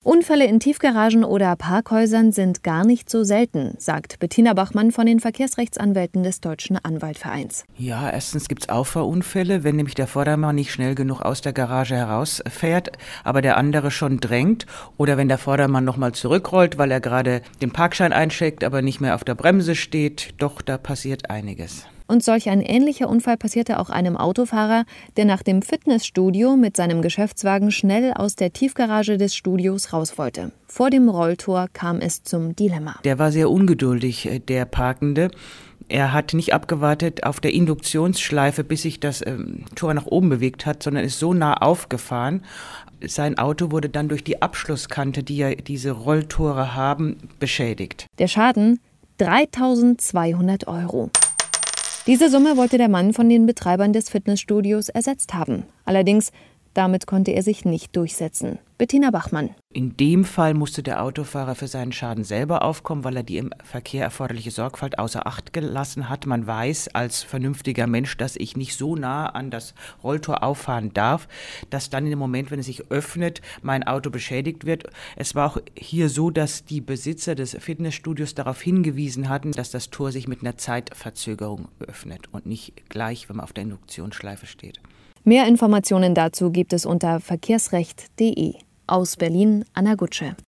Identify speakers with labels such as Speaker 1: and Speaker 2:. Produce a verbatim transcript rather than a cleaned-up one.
Speaker 1: Unfälle in Tiefgaragen oder Parkhäusern sind gar nicht so selten, sagt Bettina Bachmann von den Verkehrsrechtsanwälten des Deutschen Anwaltvereins.
Speaker 2: Ja, erstens gibt es Auffahrunfälle, wenn nämlich der Vordermann nicht schnell genug aus der Garage herausfährt, aber der andere schon drängt. Oder wenn der Vordermann nochmal zurückrollt, weil er gerade den Parkschein eincheckt, aber nicht mehr auf der Bremse steht. Doch, da passiert einiges.
Speaker 1: Und solch ein ähnlicher Unfall passierte auch einem Autofahrer, der nach dem Fitnessstudio mit seinem Geschäftswagen schnell aus der Tiefgarage des Studios raus wollte. Vor dem Rolltor kam es zum Dilemma.
Speaker 2: Der war sehr ungeduldig, der Parkende. Er hat nicht abgewartet auf der Induktionsschleife, bis sich das ähm, Tor nach oben bewegt hat, sondern ist so nah aufgefahren. Sein Auto wurde dann durch die Abschlusskante, die ja diese Rolltore haben, beschädigt.
Speaker 1: Der Schaden dreitausendzweihundert Euro. Diese Summe wollte der Mann von den Betreibern des Fitnessstudios ersetzt haben. Allerdings, damit konnte er sich nicht durchsetzen. Bettina Bachmann.
Speaker 2: In dem Fall musste der Autofahrer für seinen Schaden selber aufkommen, weil er die im Verkehr erforderliche Sorgfalt außer Acht gelassen hat. Man weiß als vernünftiger Mensch, dass ich nicht so nah an das Rolltor auffahren darf, dass dann in dem Moment, wenn es sich öffnet, mein Auto beschädigt wird. Es war auch hier so, dass die Besitzer des Fitnessstudios darauf hingewiesen hatten, dass das Tor sich mit einer Zeitverzögerung öffnet und nicht gleich, wenn man auf der Induktionsschleife steht.
Speaker 1: Mehr Informationen dazu gibt es unter verkehrsrecht punkt de. Aus Berlin, Anna Gutsche.